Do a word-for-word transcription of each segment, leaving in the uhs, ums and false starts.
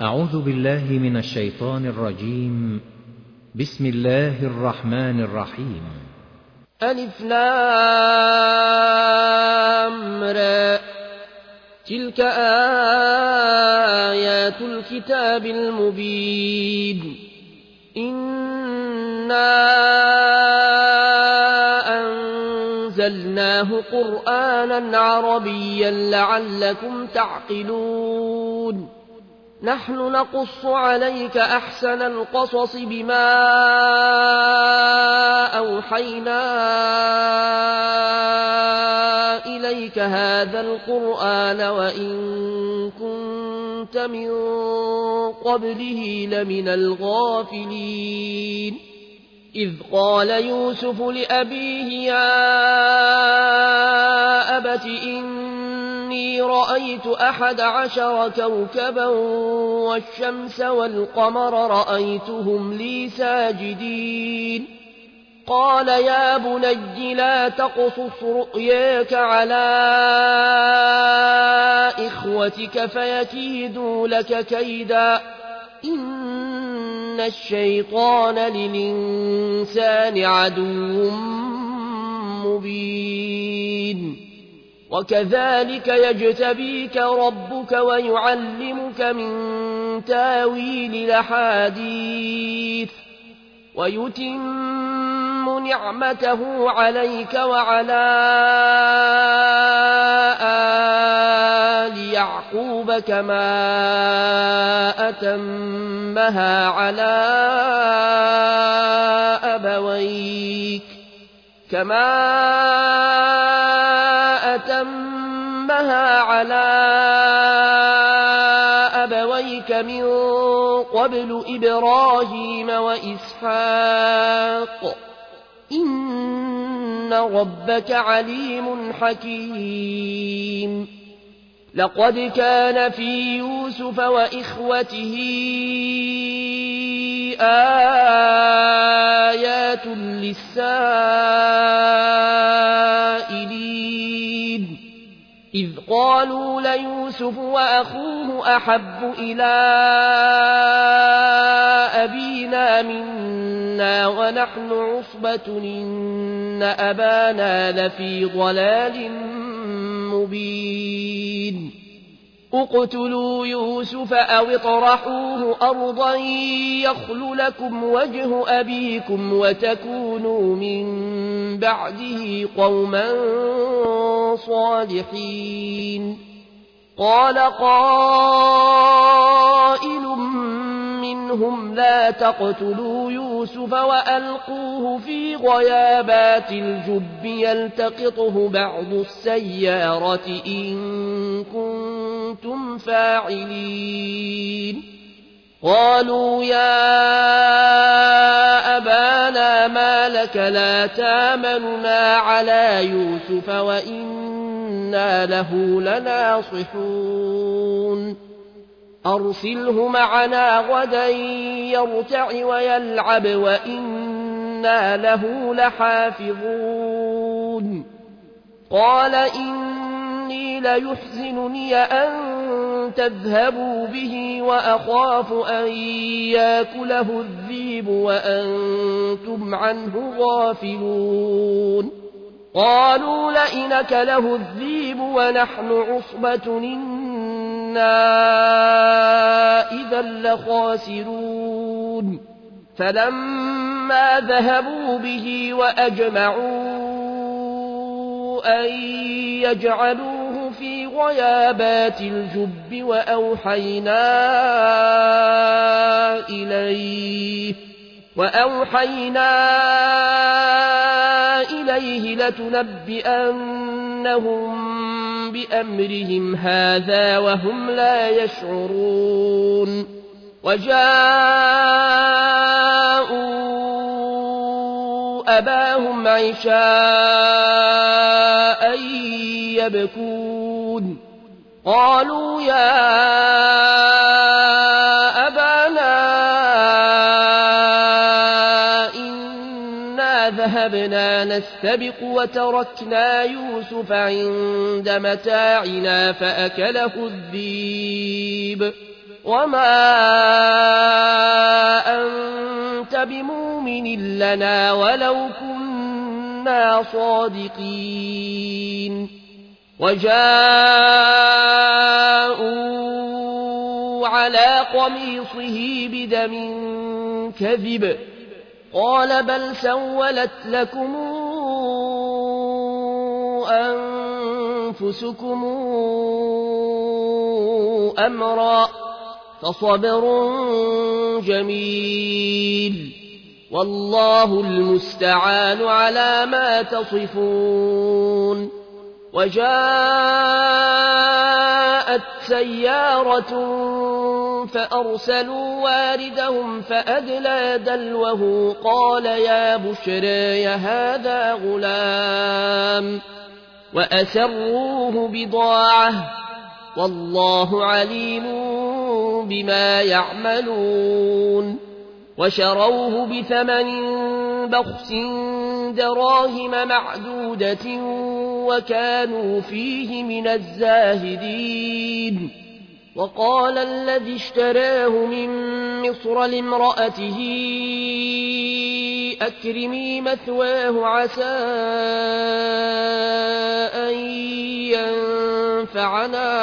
أعوذ بالله من الشيطان الرجيم. بسم الله الرحمن الرحيم. ألف لام را تلك آيات الكتاب المبين إنا أنزلناه قرآنا عربيا لعلكم تعقلون نحن نقص عليك أحسن القصص بما أوحينا إليك هذا القرآن وإن كنت من قبله لمن الغافلين إذ قال يوسف لأبيه يا أبت إني رأيت أحد عشر كوكبا والشمس والقمر رأيتهم لي ساجدين قال يا بني لا تقصص رؤياك على إخوتك فيكيدوا لك كيدا إن الشيطان للإنسان عدو مبين وكذلك يجتبيك ربك ويعلمك من تاويل الأحاديث ويتم نعمته عليك وعلى آل يعقوب كما أتمها على أبويك كما أتمها على أبويك من قبل إبراهيم وإسحاق إن ربك عليم حكيم لقد كان في يوسف وإخوته آيات للسائلين إذ قالوا ليوسف وأخوه أحب إلى أبينا منا ونحن عصبة إن أبانا لفي ضلال مبين اقتلوا يوسف أو اطرحوه أرضا يخل لكم وجه أبيكم وتكونوا من بعده قوما صالحين قال قائل منهم لا تقتلوا يوسف وألقوه في غيابات الجب يلتقطه بعض السيارة إن كنتم فاعلين قالوا يا أبانا ما لك لا تامننا على يوسف وإنا له لناصحون أرسله معنا غدا يرتع ويلعب وإنا له لحافظون قال إني ليحزنني أن تذهبوا به وأخاف أن ياكله الذئب وأنتم عنه غافلون قالوا لئن أكله الذئب ونحن عصبة إنا إذا لخاسرون فلما ذهبوا به وأجمعوا أن يجعلوه في غيابات الجب وأوحينا إليه وأوحينا إليه لتنبئنهم بأمرهم هذا وهم لا يشعرون وجاءوا أباهم عشاء يبكون قالوا يا أبانا إنا ذهبنا نستبق وتركنا يوسف عند متاعنا فأكله الذئب وما أنت بمؤمن لنا ولو كنا صادقين وجاءوا على قميصه بدم كذب قال بل سولت لكم أنفسكم أمرا فصبر جميل والله المستعان على ما تصفون وجاءت سيارة فأرسلوا واردهم فأدلى دلوه قال يا بشرى هذا غلام وأسروه بضاعة والله عليم بما يعملون وشروه بثمن بخس دراهم معدودة وكانوا فيه من الزاهدين وقال الذي اشتراه من مصر لامرأته أكرمي مثواه عسى أن ينفعنا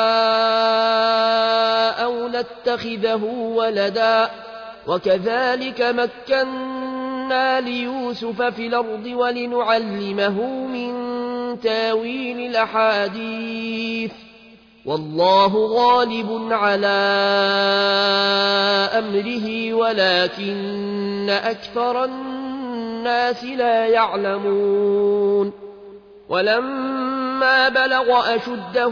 أو نتخذه ولدا وكذلك مكنا ليوسف في الأرض ولنعلمه من تاويل الأحاديث والله غالب على أمره ولكن أكثر الناس لا يعلمون ولما بلغ أشده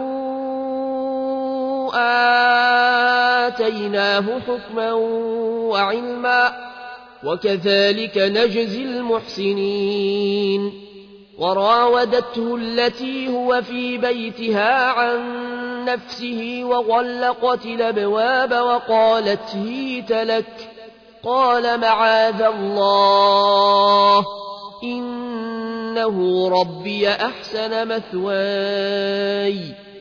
آتيناه حكما وعلما وكذلك نجزي المحسنين وراودته التي هو في بيتها عن نفسه وغلقت الأبواب وقالت هيت لك قال معاذ الله إنه ربي أحسن مثواي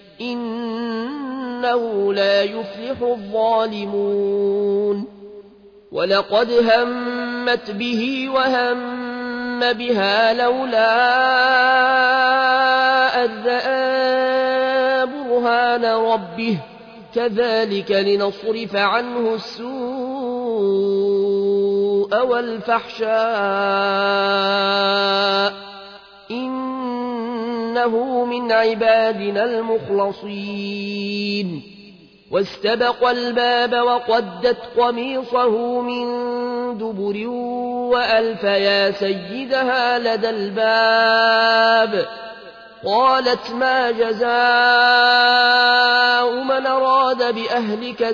إنه لا يفلح الظالمون ولقد همت به وهم بها لولا أن رأى برهان ربه كذلك لنصرف عنه السوء والفحشاء إنه من عبادنا المخلصين واستبق الباب وقدت قميصه من دبر وألف يا سيدها لدى الباب قالت ما جزاء من أراد بأهلك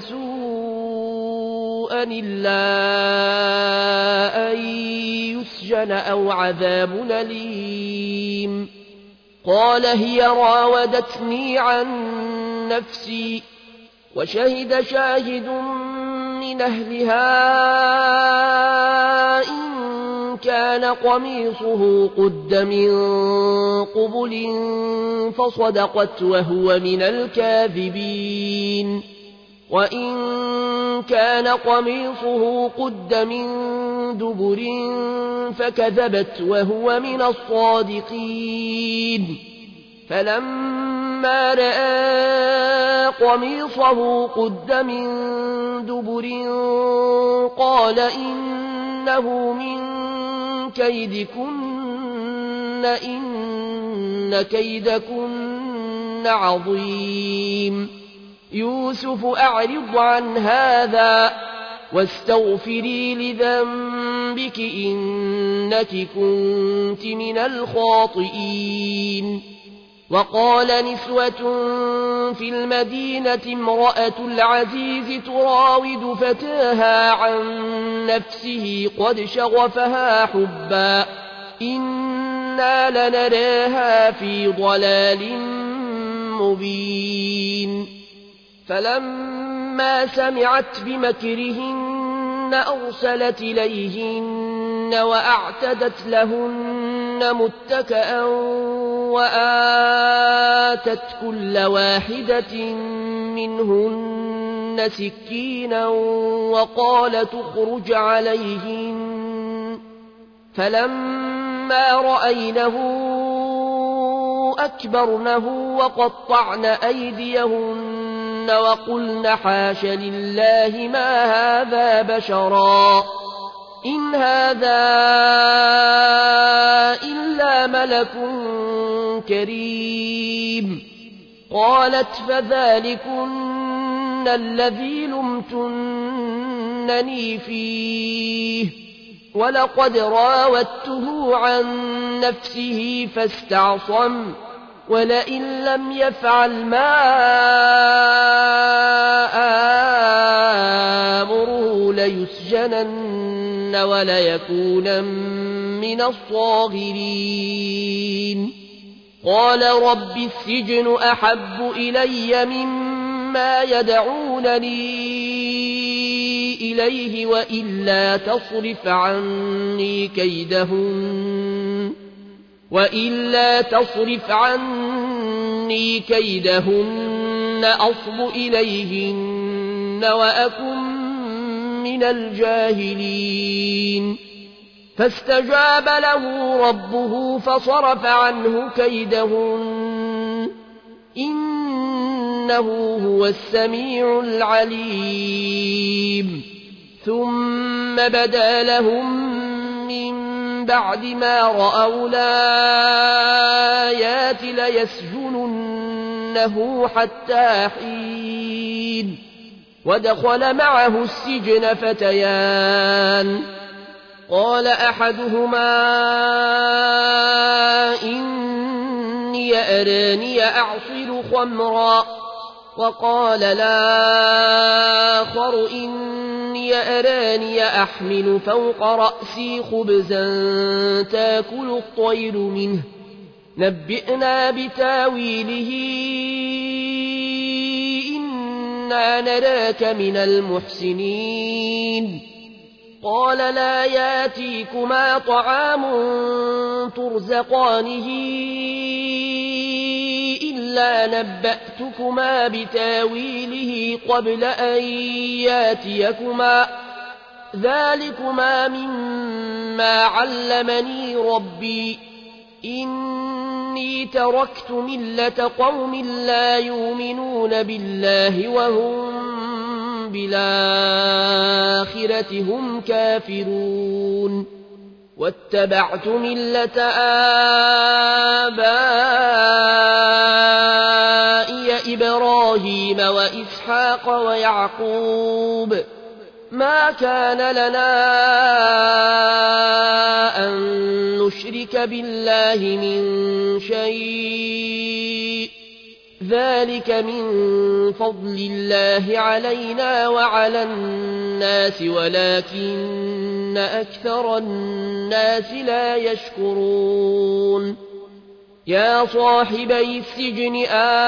سوءا إلا أن يسجن أو عذاب أليم قال هي راودتني عن نفسي وشهد شاهد من أهلها إن كان قميصه قد من قبل فصدقت وهو من الكاذبين وإن كان قميصه قد من دبر فكذبت وهو من الصادقين فلما رأى قميصه قد من دبر قال إنه من كيدكن إن كيدكن عظيم يوسف أعرض عن هذا واستغفري لذنبك إنك كنت من الخاطئين وقال نسوة في المدينة امرأة العزيز تراود فتاها عن نفسه قد شغفها حبا إنا لنراها في ضلال مبين فلما سمعت بمكرهن أرسلت إليهن وأعتدت لهن متكئا وآتت كل واحدة منهن سكينا وقال تخرج عليهن فلما رأينه أكبرنه وقطعن أيديهن وقلن حاش لله ما هذا بشرا إن هذا إلا ملك كريم قالت فذلكن الذي لمتنني فيه ولقد راودته عن نفسه فاستعصم ولئن لم يفعل ما آمره ليسجنن وليكونن من الصاغرين قال رب السجن أحب إلي مما يدعونني إليه وإلا تصرف عني كيدهن وإلا تصرف عني كيدهن أصب إليهن وأكن من الجاهلين فاستجاب له ربه فصرف عنه كيدهن إنه هو السميع العليم ثم بدا لهم من بعد ما رأوا الآيات ليسجننه حتى حين ودخل معه السجن فتيان قال أحدهما إني أراني أعصر خمرا وقال الآخر إني أراني أحمل فوق رأسي خبزا تاكل الطير منه نبئنا بتاويله إنا نراك من المحسنين قال لا ياتيكما طعام ترزقانه إلا نبأتكما بتاويله قبل أن ياتيكما ذلكما مما علمني ربي إني تركت ملة قوم لا يؤمنون بالله وهم بالآخرة هم كافرون واتبعت ملة آبائي إبراهيم وإسحاق ويعقوب ما كان لنا أن نشرك بالله من شيء ذلك من فضل الله علينا وعلى الناس ولكن أكثر الناس لا يشكرون يا صاحبي السجن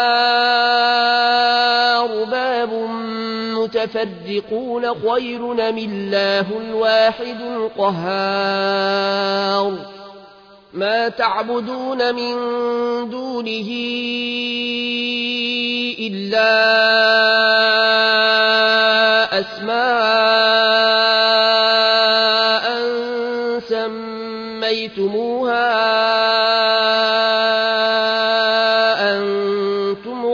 أرباب متفرقون خير أم الله الواحد القهار ما تعبدون من دونه إلا أسماء سميتموها أنتم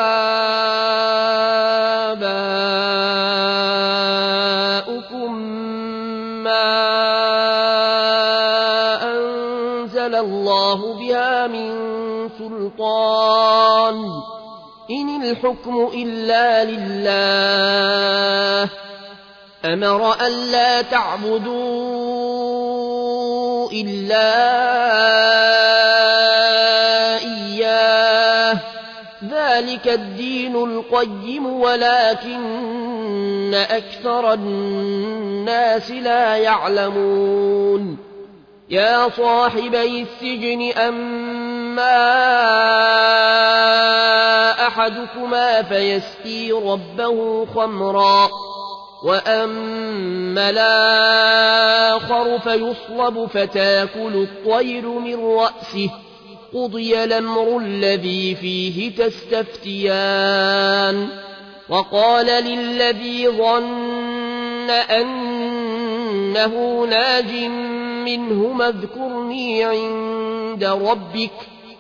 وآباؤكم ما أنزل الله بها من سلطان إن الحكم إلا لله أمر ألا تعبدوا إلا إياه ذلك الدين القيم ولكن أكثر الناس لا يعلمون يا صاحبي السجن أما أحدكما فيسقي ربه خمرا وأما الآخر فيصلب فتاكل الطير من رأسه قضي الأمر الذي فيه تستفتيان وقال للذي ظن أنه ناج منهما اذكرني عند ربك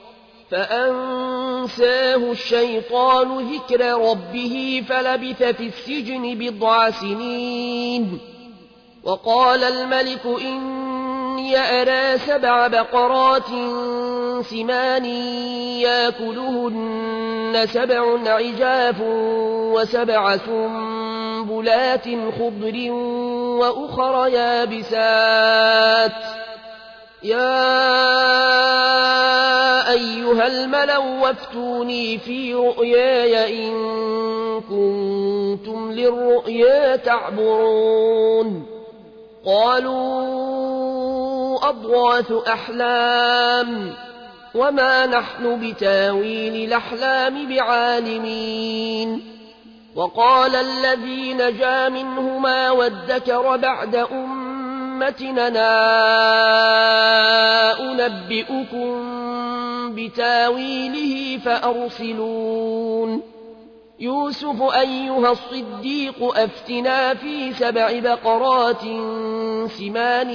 فأنساه الشيطان ذكر ربه فلبث في السجن بضع سنين. وقال الملك إني أرى سبع بقرات سمان ياكلهن سبع عجاف وسبع سنبلات خضر وأخر يابسات يا أيها الملأ وافتوني في رؤياي إن كنتم للرؤيا تعبرون. قالوا أضغاث أحلام وما نحن بتاويل الأحلام بعالمين. وقال الذي نجا منهما وادكر بعد أمتنا أنبئكم بتاويله فأرسلون. يوسف أيها الصديق أفتنا في سبع بقرات سمان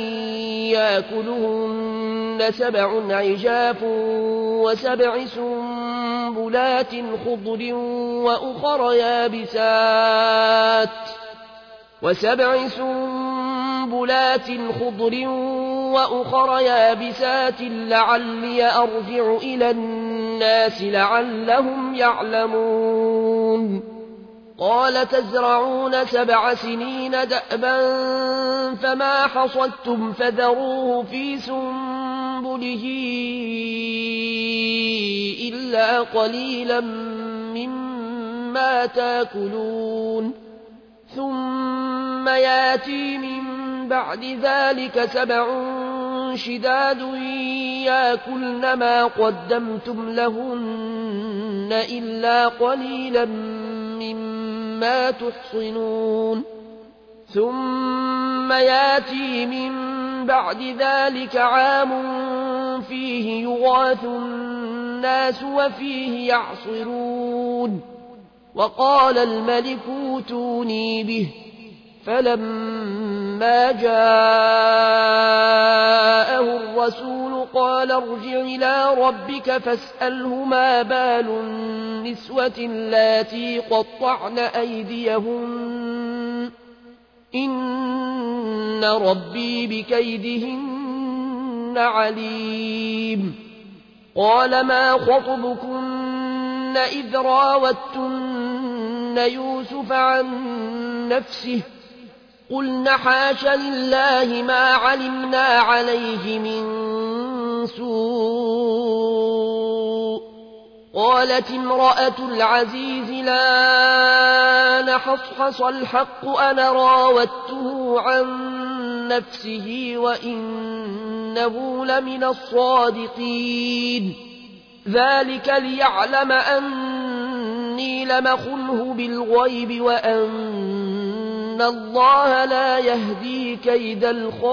ياكلهن سبع عجاف وسبع سنبلات خضر وأخر يابسات وسبع سنبلات خضر وأخر يابسات لعلي أرجع إلى الناس لعلهم يعلمون. قال تزرعون سبع سنين دأبا فما حصدتم فذروه في سنبله إلا قليلا مما تاكلون. ثم ياتي من بعد ذلك سبع شداد ياكلن ما قدمتم لهن إلا قليلا مما تحصنون. ثم ياتي من بعد ذلك عام فيه يغاث الناس وفيه يعصرون. وقال الملك اوتوني به فلما جاءه الرسول قال ارجع إلى ربك فاسأله ما بال النسوة اللاتي قطعن أيديهن إن ربي بكيدهن عليم. قال ما خطبكن إذ راوتن يوسف عن نفسه قلن حاش لله ما علمنا عليه من سوء. قالت امرأة العزيز لا نحصحص الحق أنا راودته عن نفسه وإنه لمن الصادقين. ذلك ليعلم أني لمخنه بالغيب وأن الله لا يهدي كيد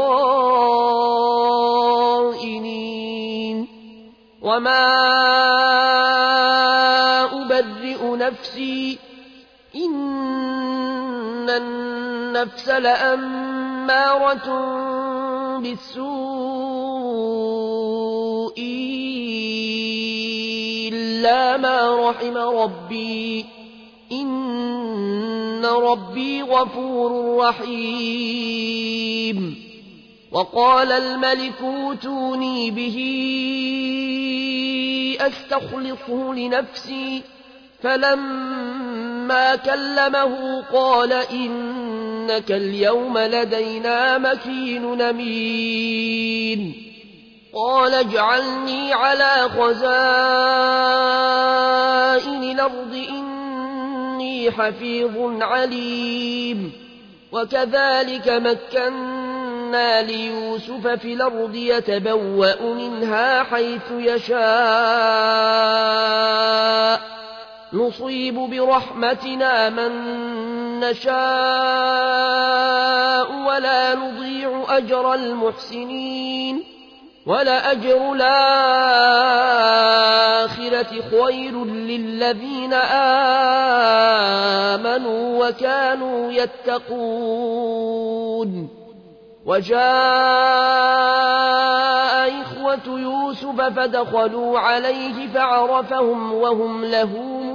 الخائنين. وما أبرئ نفسي إن النفس لأمارة بالسوء إلا ما رحم ربي إن ربي غفور رحيم. وقال الملك اوتوني به أستخلصه لنفسي فلما كلمه قال إنك اليوم لدينا مكين أمين. قال اجعلني على خزائن الأرض إني حفيظ عليم. وكذلك مكنا ليوسف في الأرض يتبوأ منها حيث يشاء نصيب برحمتنا من نشاء ولا نضيع أجر المحسنين. ولأجر الآخرة خير للذين آمنوا وكانوا يتقون. وجاء إخوة يوسف فدخلوا عليه فعرفهم وهم له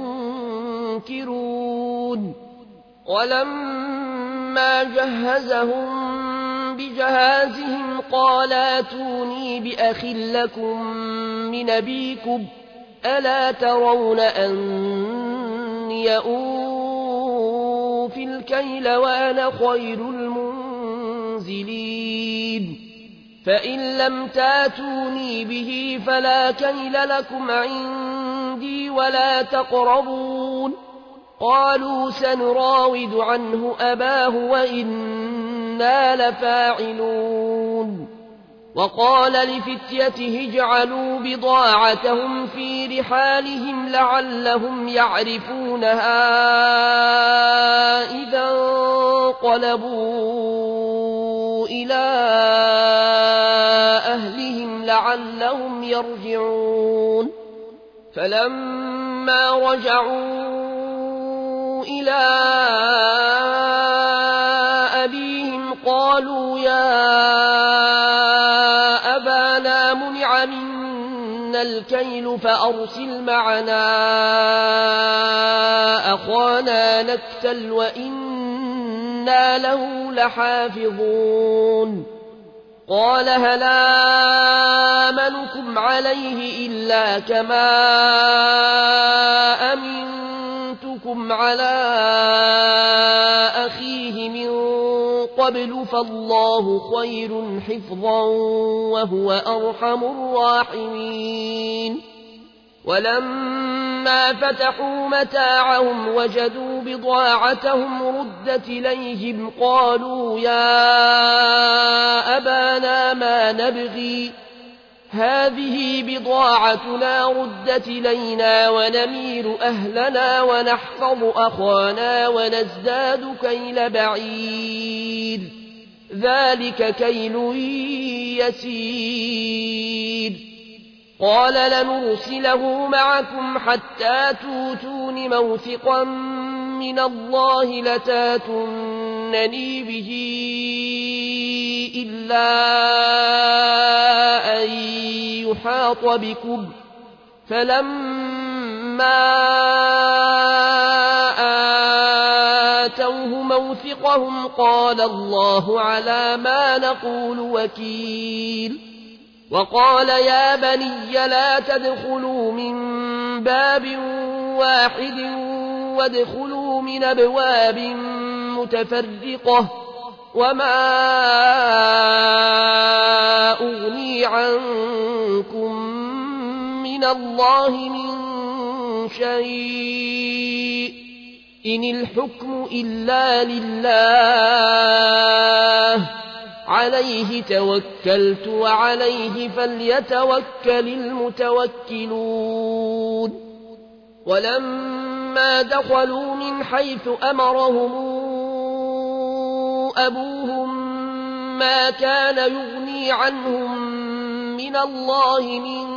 منكرون. ولما جهزهم بجهازهم قال ائتوني بأخ لكم من أبيكم ألا ترون أني أوفي الكيل وأنا خير المنزلين. فإن لم تاتوني به فلا كيل لكم عندي ولا تقربون. قالوا سنراود عنه أباه وإنا لفاعلون. وقال لفتيته اجعلوا بضاعتهم في رحالهم لعلهم يعرفونها إذا انقلبوا إلى أهلهم لعلهم يرجعون. فلما رجعوا إلى أبيهم قالوا يا أبانا منع منا الكيل فأرسل معنا أخانا نكتل وإنا له لحافظون. قال هل آمنكم عليه إلا كما أمنتكم على أخيه من قبل فالله خير حفظا وهو أرحم الراحمين. ولما فتحوا متاعهم وجدوا بضاعتهم ردت إليهم قالوا يا أبانا ما نبغي هذه بضاعتنا ردت إلينا ونمير أهلنا ونحفظ أخانا ونزداد كيل بعير ذلك كيل يسير. قال لنرسله معكم حتى توتون موثقا من الله لتاتونني به إلا أن يحاط بكم. فلما آتوه موثقهم قال الله على ما نقول وكيل. وقال يا بني لا تدخلوا من باب واحد وادخلوا من أبواب متفرقة وما أغني عنكم من الله من شيء إن الحكم إلا لله عليه توكلت وعليه فليتوكل المتوكلون. ولما دخلوا من حيث أمرهم أبوهم ما كان يغني عنهم من الله من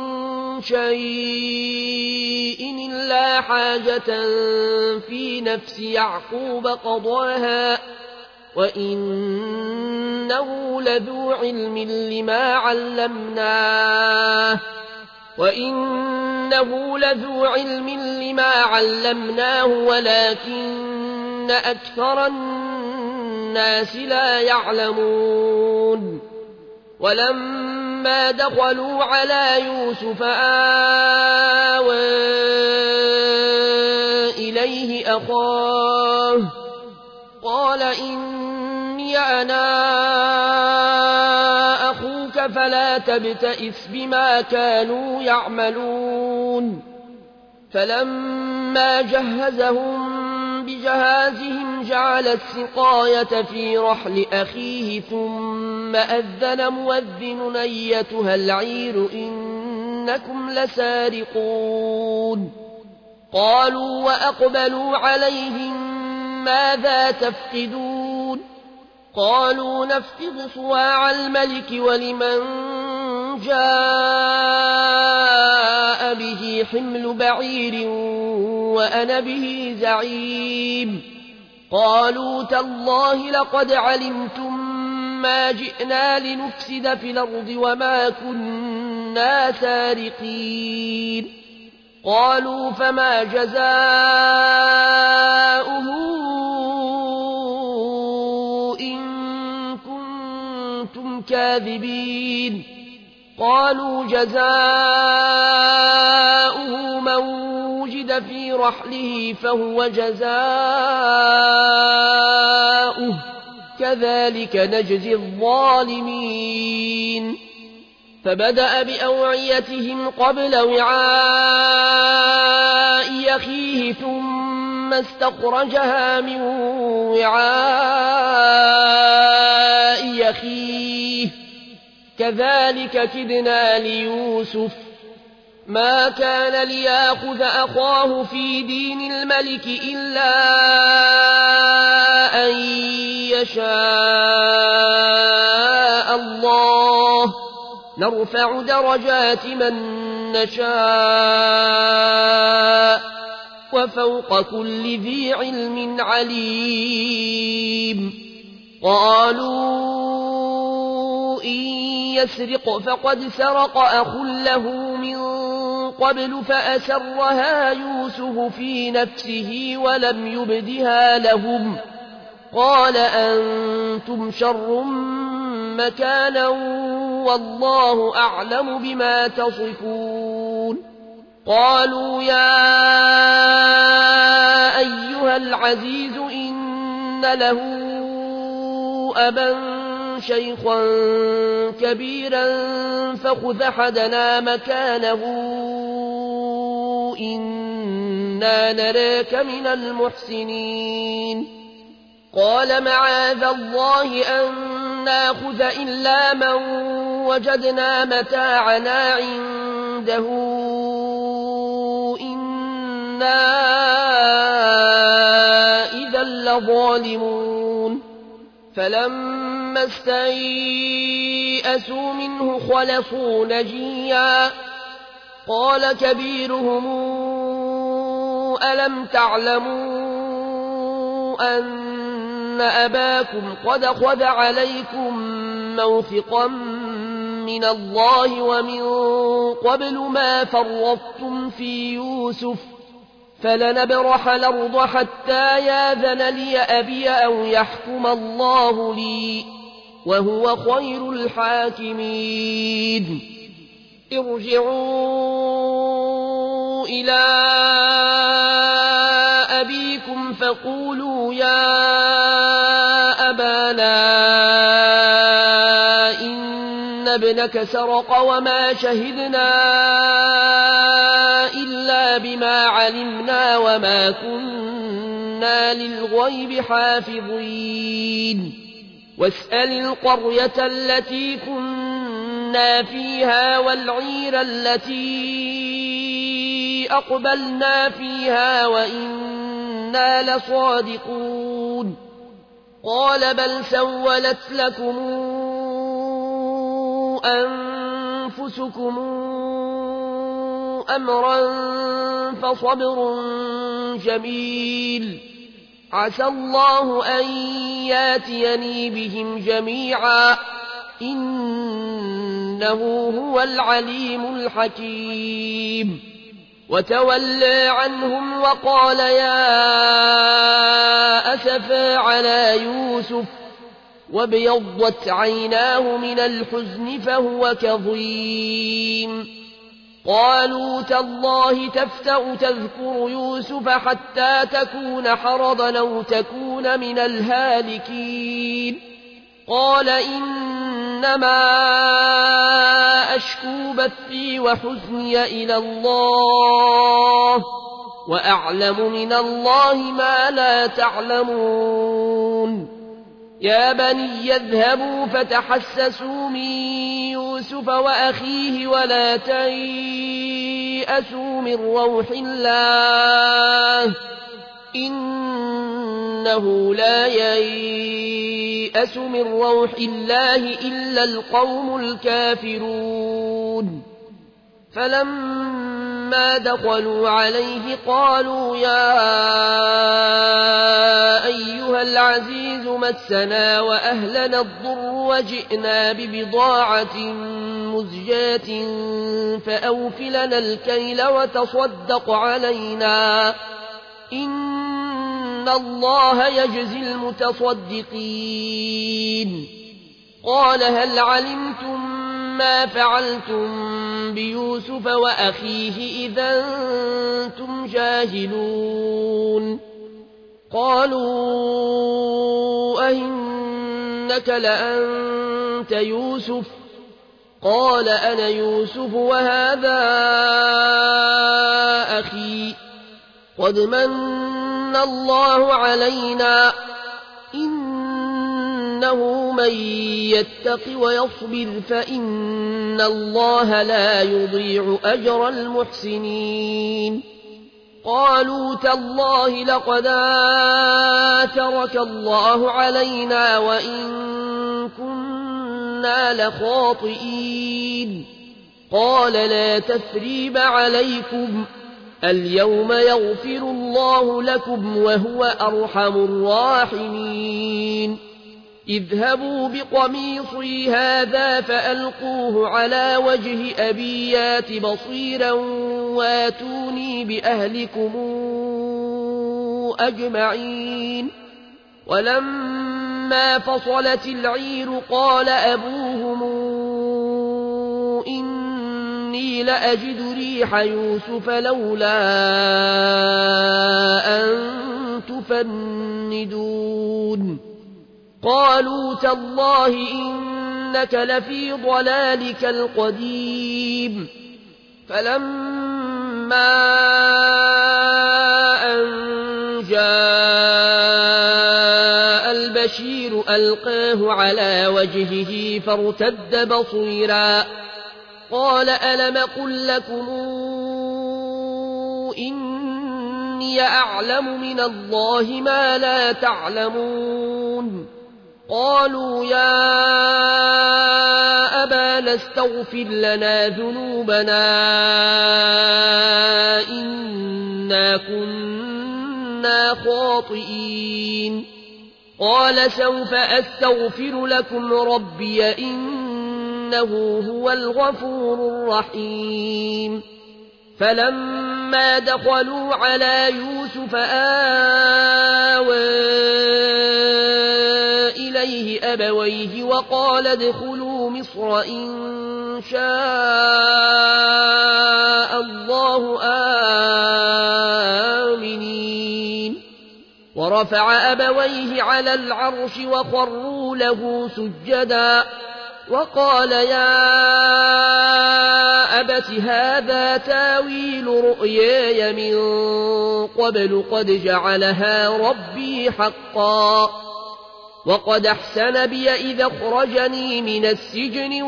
شيء إلا حاجة في نفس يعقوب قضاها وإنه لذو علم لما علمناه وإنه لذو علم لما علمناه ولكن أكثر الناس لا يعلمون. ولما دخلوا على يوسف آوى إليه أخاه قال إني أنا أخوك فلا تبتئس بما كانوا يعملون. فلما جهزهم بجهازهم جعل السقاية في رحل أخيه ثم أذن مؤذن أيتها العير إنكم لسارقون. قالوا وأقبلوا عليهم ماذا تفقدون؟ قالوا نفقد صواع الملك ولمن جاء به حمل بعير وأنا به زعيم قالوا تالله لقد علمتم ما جئنا لنفسد في الأرض وما كنا سارقين قالوا فما جزاؤه إن كنتم كاذبين قالوا جزاؤه من وجد في رحله فهو جزاؤه كذلك نجزي الظالمين فبدأ بأوعيتهم قبل وعاء أخيه ثم استخرجها من وعاء أخيه كذلك كدنا ليوسف ما كان ليأخذ أخاه في دين الملك إلا أن يشاء الله نرفع درجات من نشاء وفوق كل ذي علم عليم قالوا إن يسرق فقد سرق أخ له من قبل فأسرها يوسف في نفسه ولم يبدها لهم قال أنتم شر مكانا والله أعلم بما تصفون قالوا يا أيها العزيز إن له أبا شيخا كبيرا فخذ أحدنا مكانه إنا نراك من المحسنين قال معاذ الله أن ناخذ إلا من وجدنا متاعنا عنده إنا إذا لظالمون فلما استيئسوا منه خلصوا نجيا قال كبيرهم ألم تعلموا أن أباكم قد خذ عليكم موثقا من الله ومن قبل ما فرطتم في يوسف فلنبرح الأرض حتى ياذن لي أبي أو يحكم الله لي وهو خير الحاكمين ارجعوا إلى أبيكم فقولوا يا أبانا إن ابنك سرق وما شهدنا إلا بما علمنا وما كنا للغيب حافظين واسأل القرية التي كنا فيها والعير التي أقبلنا فيها وإنا لصادقون قال بل سولت لكم أنفسكم أمرا فصبر جميل عسى الله أن ياتيني بهم جميعا إنه هو العليم الحكيم وتولى عنهم وقال يا أسفا على يوسف وابيضت عيناه من الحزن فهو كظيم قالوا تالله تفتأ تذكر يوسف حتى تكون حرضا أو تكون من الهالكين قال إنما أشكو بثي وحزني إلى الله وأعلم من الله ما لا تعلمون يا بني يذهبوا فتحسسوا من يوسف وأخيه ولا تيأسوا من روح الله إنه لا ييأس ييأس من روح الله إلا القوم الكافرون فلما دخلوا عليه قالوا يا أيها العزيز مسنا وأهلنا الضر وجئنا ببضاعة مزجاة فأوف لنا الكيل وتصدق علينا إن الله يجزي المتصدقين قال هل علمتم ما فعلتم بيوسف وأخيه إذا أنتم جاهلون قالوا أئنك لأنت يوسف قال أنا يوسف وهذا أخي قد من الله علينا إنه من يتق ويصبر فإن الله لا يضيع أجر المحسنين قالوا تالله لقد آثرك الله علينا وإن كنا لخاطئين قال لا تثريب عليكم اليوم يغفر الله لكم وهو أرحم الراحمين اذهبوا بقميصي هذا فألقوه على وجه أبي يات بصيرا واتوني بأهلكم أجمعين ولما فصلت العير قال أبوهم إني لأجد ريح يوسف لولا أن تفندون قالوا تالله إنك لفي ضلالك القديم فلما أن جاء البشير ألقاه على وجهه فارتد بصيرا قال ألم قل لكم إني أعلم من الله ما لا تعلمون قالوا يا أبانا استغفر لنا ذنوبنا إنا كنا خاطئين قال سوف أستغفر لكم ربي إنه هو الغفور الرحيم فلما دخلوا على يوسف آوى إليه أبويه وقال ادخلوا مصر إن شاء الله آمنين ورفع أبويه على العرش وخروا له سجدا وقال يا أبت هذا تاويل رؤياي من قبل قد جعلها ربي حقا وقد أحسن بي إذا أخرجني من السجن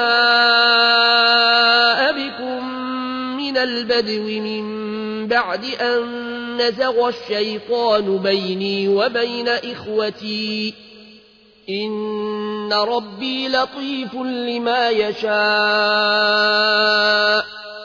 وجاء بكم من البدو من بعد أن نزغ الشيطان بيني وبين إخوتي إن ربي لطيف لما يشاء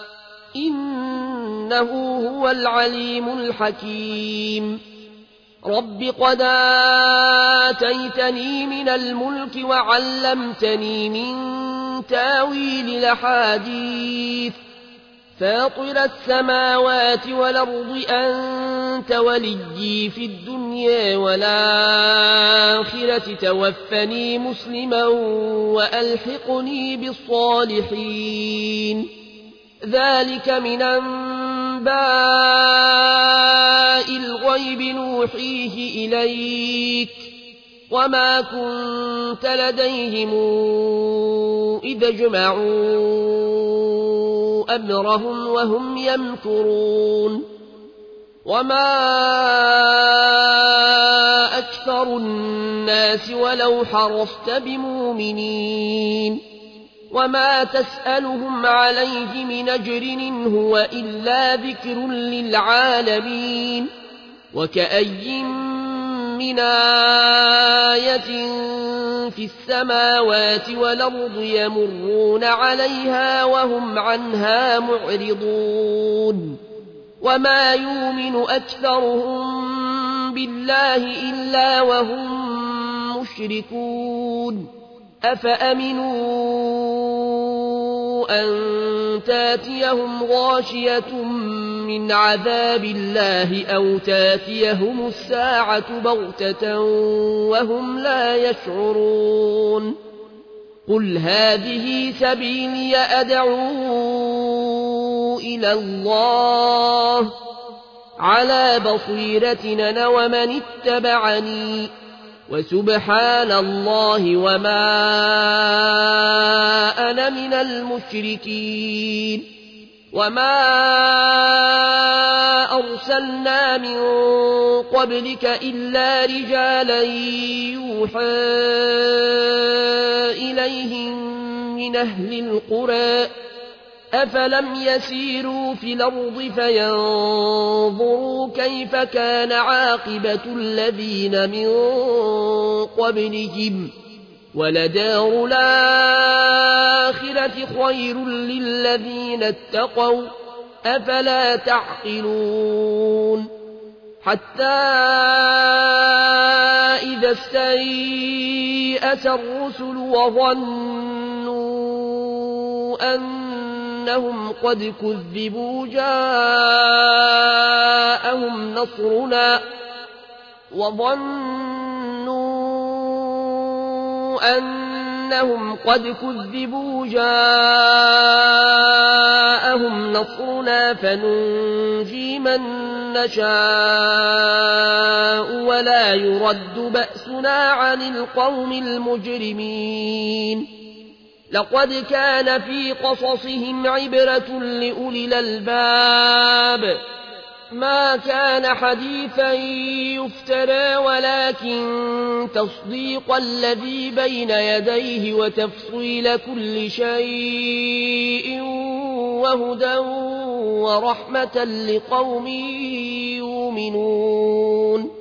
إنه هو العليم الحكيم رب قد آتيتني من الملك وعلمتني من تاويل الأحاديث فاطر السماوات والأرض أنت وليي في الدنيا والآخرة توفني مسلما وألحقني بالصالحين ذلك من أنباء الغيب نوحيه إليك وما كنت لديهم إذا جمعوا أمرهم وهم يمكرون وما أكثر الناس ولو حرصت بمؤمنين وما تسألهم عليه من أجر إن هو إلا ذكر للعالمين وكأي من آية في السماوات والأرض يمرون عليها وهم عنها معرضون وما يؤمن أكثرهم بالله إلا وهم مشركون أفأمنوا أن تاتيهم غاشية من عذاب الله أو تاتيهم الساعة بغتة وهم لا يشعرون قل هذه سبيلي أدعو إلى الله على بصيرة أنا ومن اتبعني وسبحان الله وما أنا من المشركين وما أرسلنا من قبلك إلا رجالا يوحى إليهم من أهل القرى أفلم يسيروا في الأرض فينظروا كيف كان عاقبة الذين من قبلهم ولدار الآخرة خير للذين اتقوا أفلا تعقلون حتى إذا استيأس الرسل وظنوا أنهم قد كذبوا جاءهم نصرنا وظنوا أنهم قد كذبوا جاءهم نصرنا فننجي من نشاء ولا يرد بأسنا عن القوم المجرمين لقد كان في قصصهم عبرة لأولي الألباب ما كان حديثا يفترى ولكن تصديق الذي بين يديه وتفصيل كل شيء وهدى ورحمة لقوم يؤمنون